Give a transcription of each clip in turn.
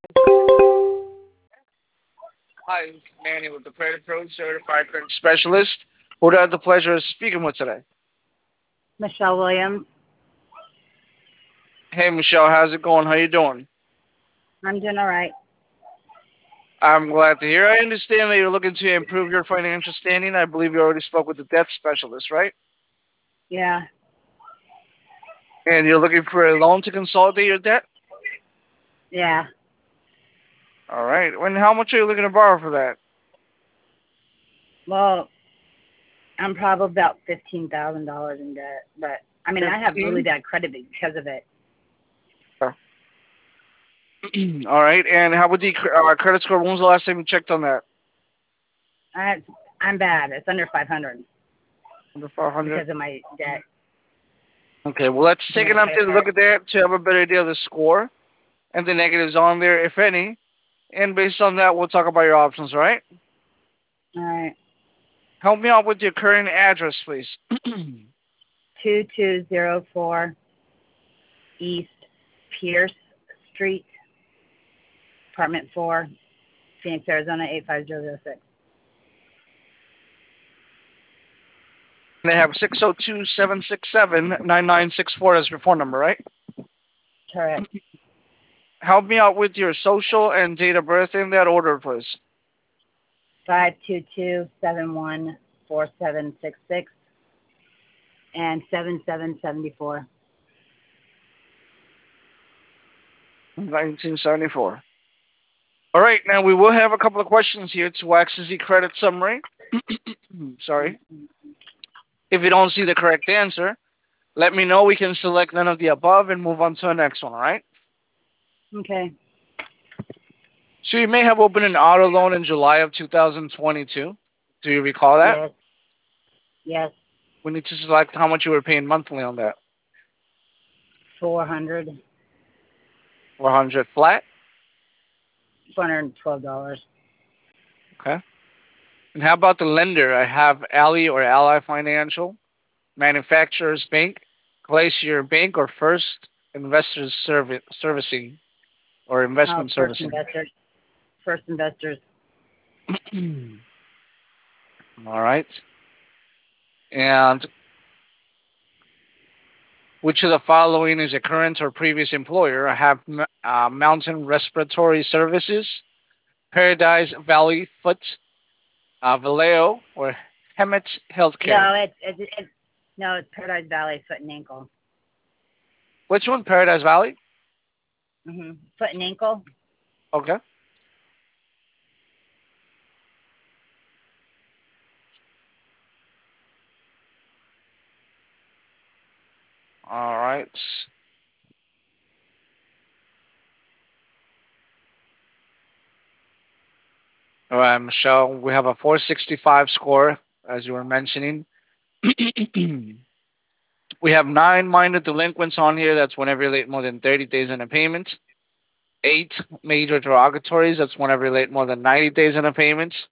Hi, this is Manny with the Credit Pro Certified Credit Specialist. Who do I have the pleasure of speaking with today? Michelle Williams. Hey, Michelle, how's it going? How you doing? I'm doing all right. I'm glad to hear. I understand that you're looking to improve your financial standing. I believe you already spoke with the debt specialist, right? Yeah, And you're looking for a loan to consolidate your debt? yeah. All right. And how much are you looking to borrow for that? Well, I'm probably about $15,000 in debt, but I mean, I have really 15? bad credit because of it. All right. And how about the credit score? When was the last time you checked on that? I, I'm bad. It's under 500 Under 500? because of my debt Okay. Well, let's and take my an credit updated card. look at that to have a better idea of the score and the negatives on there, if any. And based on that, we'll talk about your options, all right? All right, Help me out with your current address, please. 2204 East Pierce Street, apartment 4, Phoenix, Arizona 85006. They have 602-767-9964 as your phone number, right? Correct. Help me out with your social and date of birth in that order, please. 522-714766 and 7774. 1974. All right, now we will have a couple of questions here to access the credit summary. Sorry. If you don't see the correct answer, let me know. We can select none of the above and move on to the next one, all right? Okay. So you may have opened an auto loan in July of 2022. Do you recall that? Yes. Yes. We need to select how much you were paying monthly on that. 400. 400 flat. $412. Okay. And how about the lender? I have Ally or Ally Financial, Manufacturers Bank, Glacier Bank, or First Investors Servicing or Oh, Investment first Servicing. investors. First investors. All right. And which of the following is a current or previous employer? I have Mountain Respiratory Services, Paradise Valley Foot, Vallejo, or Hemet Healthcare. No, it's no, it's Paradise Valley Foot and Ankle. Which one? Paradise Valley? Foot and ankle. Okay. All right. All right, Michelle. We have a 465 score, as you were mentioning. We have nine minor delinquents on here. That's whenever you're late more than 30 days in a payment. Eight major derogatories. That's whenever you're late more than 90 days in a payment.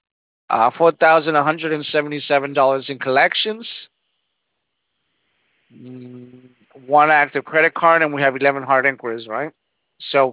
$4,177 in collections. Mm, One active credit card, and we have 11 hard inquiries, right? So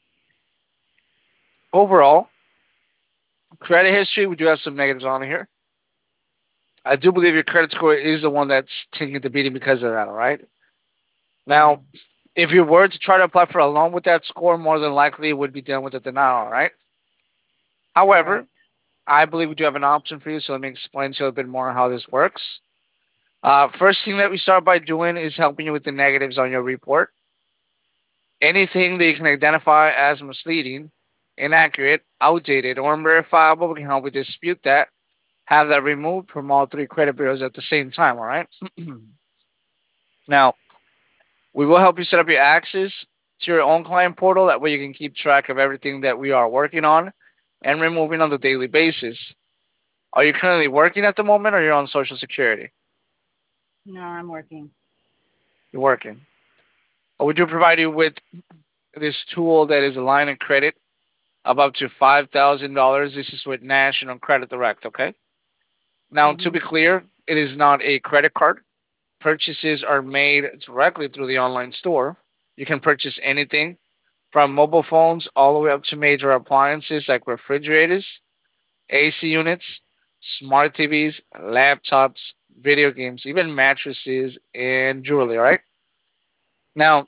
overall, credit history, we do have some negatives on here. I do believe your credit score is the one that's taking the beating because of that, all right? Yeah. Now, if you were to try to apply for a loan with that score, more than likely it would be done with a denial, all right? However, Correct. I believe we do have an option for you, so let me explain to you a bit more how this works. First thing that we start by doing is helping you with the negatives on your report. Anything that you can identify as misleading, inaccurate, outdated, or unverifiable, we can help you dispute that, have that removed from all three credit bureaus at the same time, all right? Now, we will help you set up your access to your own client portal. That way you can keep track of everything that we are working on and removing on the daily basis. Are you currently working at the moment or you're on Social Security? No, I'm working. You're working. We do provide you with this tool that is a line of credit of up to $5,000. This is with National Credit Direct, okay? Now, to Mhm. be clear, it is not a credit card. Purchases are made directly through the online store. You can purchase anything from mobile phones all the way up to major appliances like refrigerators, AC units, smart TVs, laptops, video games, even mattresses and jewelry, right? Now,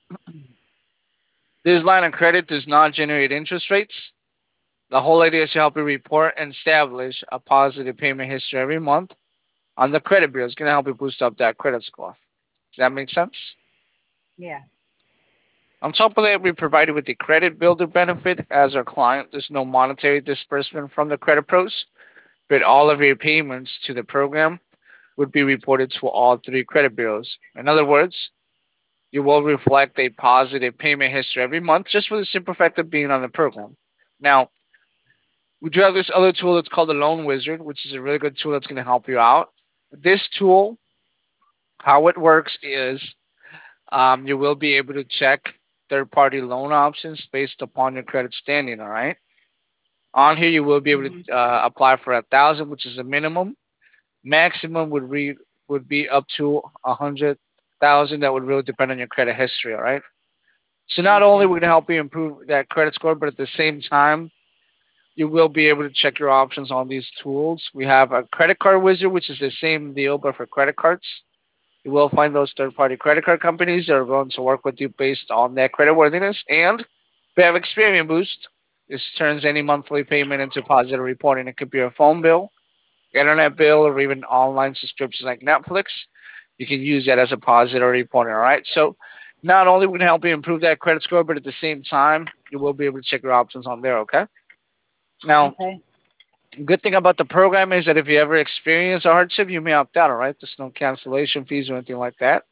this line of credit does not generate interest rates. The whole idea is to help you report and establish a positive payment history every month on the credit bureau. It's going to help you boost up that credit score. Does that make sense? Yeah. On top of that, we provide you with the credit builder benefit as our client. There's no monetary disbursement from the credit pros, but all of your payments to the program would be reported to all three credit bureaus. In other words, you will reflect a positive payment history every month just for the simple fact of being on the program. Now, we do have this other tool that's called the Loan Wizard, which is a really good tool that's going to help you out. This tool, how it works is you will be able to check third party loan options based upon your credit standing. All right. On here, you will be able Mhm. to apply for 1,000, which is a minimum. Maximum would be up to 100,000. That would really depend on your credit history. All right. So not only Okay. we're going to help you improve that credit score, but at the same time, you will be able to check your options on these tools. We have a credit card wizard, which is the same deal but for credit cards. You will find those third-party credit card companies that are going to work with you based on their credit worthiness. And we have Experian Boost. This turns any monthly payment into positive reporting. It could be a phone bill, internet bill, or even online subscriptions like Netflix. You can use that as a positive reporting. All right. So not only we can help you improve that credit score, but at the same time, you will be able to check your options on there. Okay. Now, Okay. good thing about the program is that if you ever experience a hardship, you may opt out. All right. There's no cancellation fees or anything like that.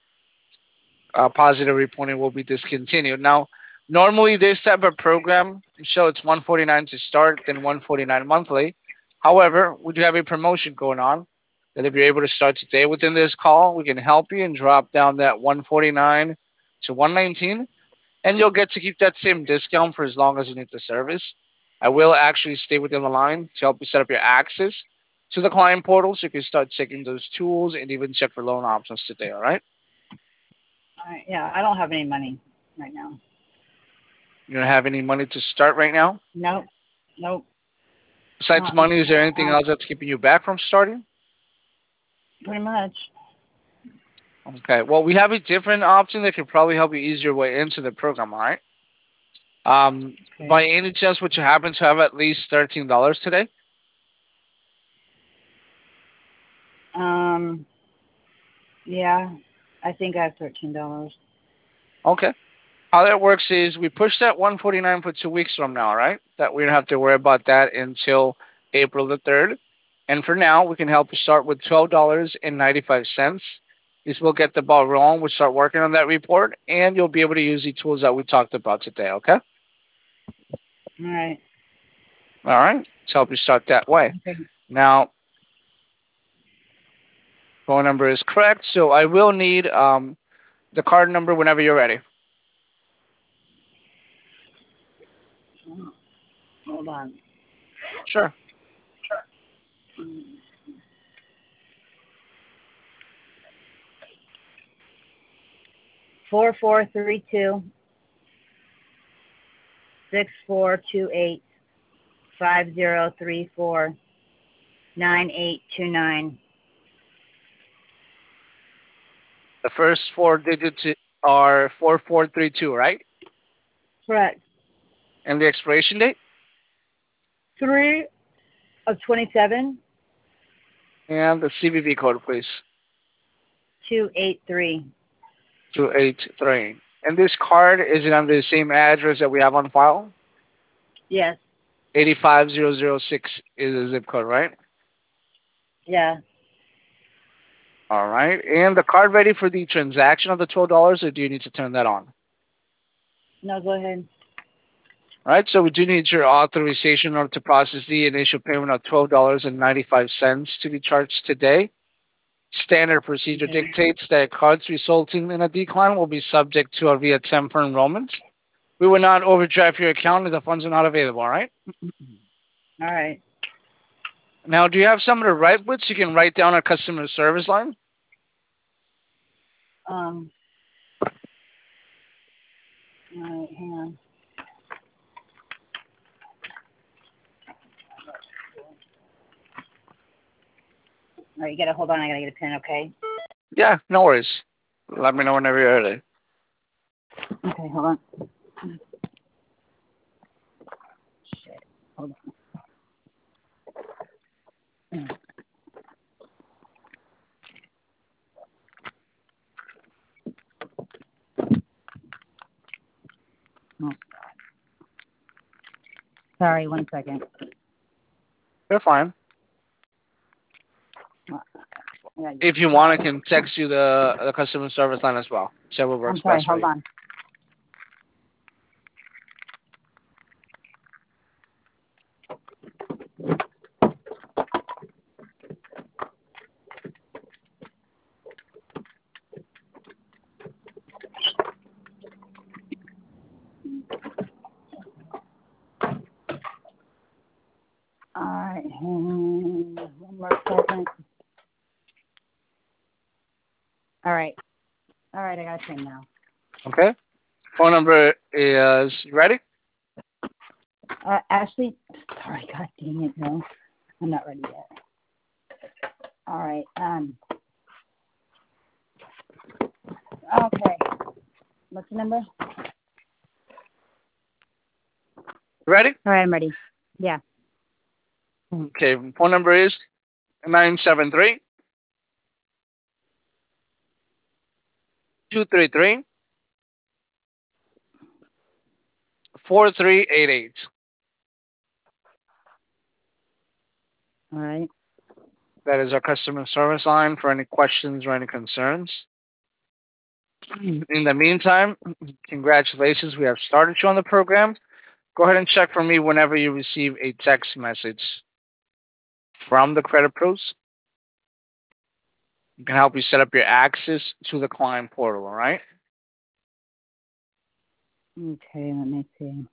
Positive reporting will be discontinued. Now, normally this type of program, so it's 149 to start, then 149 monthly. However, we do have a promotion going on that if you're able to start today within this call, we can help you and drop down that 149 to 119, and you'll get to keep that same discount for as long as you need the service. I will actually stay within the line to help you set up your access to the client portal so you can start checking those tools and even check for loan options today. All right. Yeah, I don't have any money right now. You don't have any money to start right now. Nope. Nope. Besides Not, money, is there anything not else that's keeping you back from starting? pretty much. Okay. Well, we have a different option that could probably help you ease your way into the program. All right. Okay. By any chance, would you happen to have at least $13 today? Um. Yeah. I think I have $13. Okay. How that works is we push that 149 for 2 weeks from now. All right. That we don't have to worry about that until April the 3rd. And for now, we can help you start with $12.95. This will get the ball rolling. We'll start working on that report, and you'll be able to use the tools that we talked about today. Okay. All right. All right. To help you start that way. Okay. Now, phone number is correct. So I will need the card number whenever you're ready. Hold on. Sure. 442-642-8034-9829. The first four digits are 4432, right? Correct. And the expiration date 3 of 27 and the CVV code, please. 283. 283. And this card is it on the same address that we have on file? Yes. 85006 is the zip code, right? Yeah. All right. And the card ready for the transaction of the $12, or do you need to turn that on? No, go ahead. All right, so we do need your authorization in order to process the initial payment of $12.95 to be charged today. Standard procedure Okay. dictates that cards resulting in a decline will be subject to a via temper enrollment. We will not overdraft your account if the funds are not available, all right? All right. Now, do you have someone to write with so you can write down our customer service line? Um. All right. Hang on. right, you gotta hold on. I gotta get a pen. Okay. Yeah, no worries. Let me know whenever you're ready. Okay, hold on. Shit. Hold on. Oh, sorry. 1 second. You're fine. Oh, I gotta get If you want, I can text you the customer service line as well. Whichever I'm works sorry. best for Hold you. on. All right. 1 more second. All right. All right. I got a pen now. Okay. Phone number is, you ready? Ashley. Sorry. God dang it. No, I'm not ready yet. All right. Okay. What's the number? Ready? All right. I'm ready. Yeah. Okay. Phone number is 973 233 4388. All right. That is our customer service line for any questions or any concerns. In the meantime, congratulations. We have started you on the program. Go ahead and check for me whenever you receive a text message from the credit pros. We can help you set up your access to the client portal, all right? Okay. Let me see.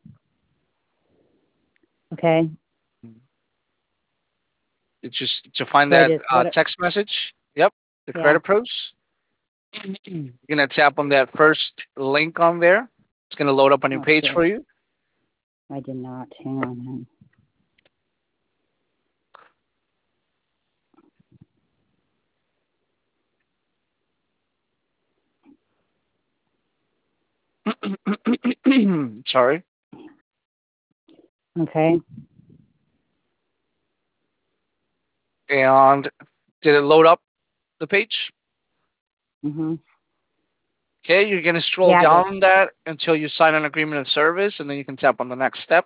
Okay. It's just to find So I that just what? text message. Yep, the Yeah. credit pros. You're gonna tap on that first link on there. It's gonna load up a new Oh page shit. for you. I did not. Hang on. Sorry. Okay. And did it load up the page? Mhm. Okay, you're gonna scroll Yeah, I did. down that until you sign an agreement of service, and then you can tap on the next step.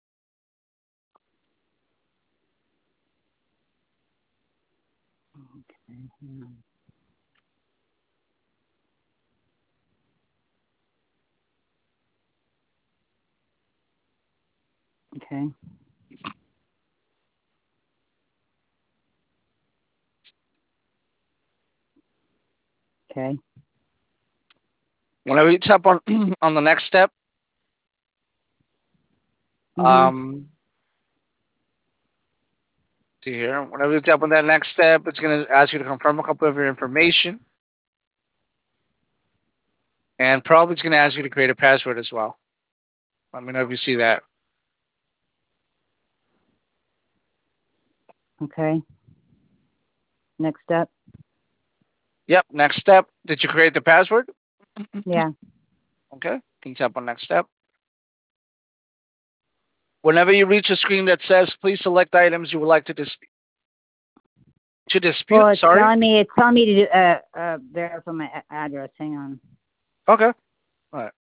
Mhm. Okay. Okay. Whenever you tap on on the next step, Mhm. um, see here. Whenever you tap on that next step, it's gonna ask you to confirm a couple of your information, and probably it's gonna ask you to create a password as well. Let me know if you see that. Okay. Next step. Yep. Next step. Did you create the password? Yeah. Okay. Can you tap on next step? Whenever you reach a screen that says "Please select items you would like to Well, dispute," it's sorry. telling me to do verify my address. Hang on. Okay. All right.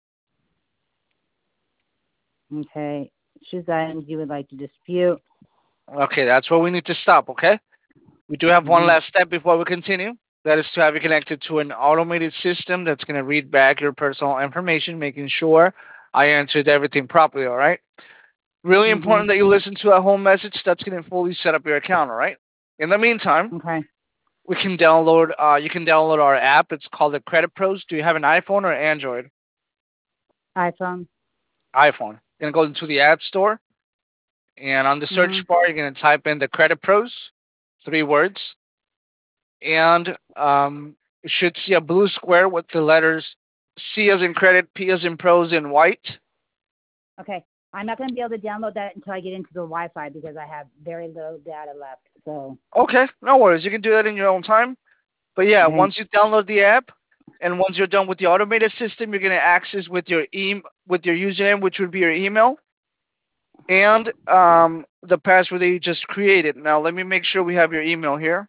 Okay. Choose items you would like to dispute. Okay, that's where we need to stop. Okay. We do have one Mhm. last step before we continue. That is to have you connected to an automated system that's going to read back your personal information, making sure I answered everything properly. All right. Really Mhm. important that you listen to a home message that's going to fully set up your account. All right. In the meantime, Okay. we can download. You can download our app. It's called the Credit Pros. Do you have an iPhone or Android? iPhone. iPhone. You're gonna go into the App Store, and on the search Mhm. bar, you're gonna type in the Credit Pros, 3 words, and you should see a blue square with the letters C as in credit, P as in pros in white. Okay. I'm not going to be able to download that until I get into the Wi-Fi because I have very little data left. So. Okay, no worries. You can do that in your own time. But yeah, Okay. once you download the app, and once you're done with the automated system, you're gonna access with your with your username, which would be your email, and the password that you just created. Now let me make sure we have your email here.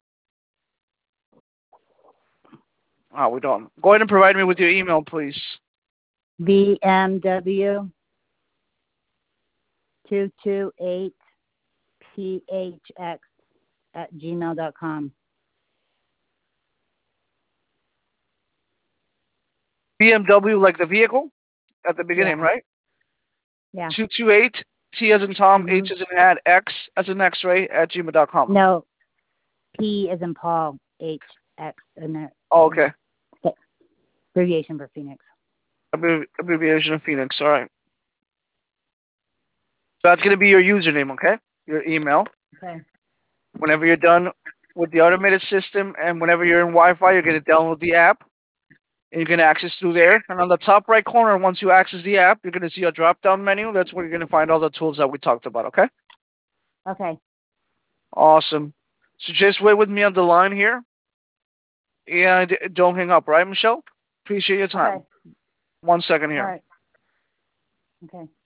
Oh, we don't. Go ahead and provide me with your email, please. VMW 228 phx@gmail.com. BMW, like the vehicle at the beginning, Yeah. right? Yeah. 228 T as in Tom, Mhm. H as in hat, X as in X-ray at gmail.com. No, P as in Paul, HX, and that Oh, okay. abbreviation for Phoenix. Abbreviation of Phoenix. All right. So that's gonna be your username, okay? Your email. Okay. Whenever you're done with the automated system and whenever you're in Wi-Fi, you're going to download the app and you're going to access through there. And on the top right corner, once you access the app, you're going to see a drop-down menu. That's where you're going to find all the tools that we talked about, okay? Okay. Awesome. So just wait with me on the line here and don't hang up, right, Michelle? Appreciate your time. Okay. 1 second All here. right. Okay.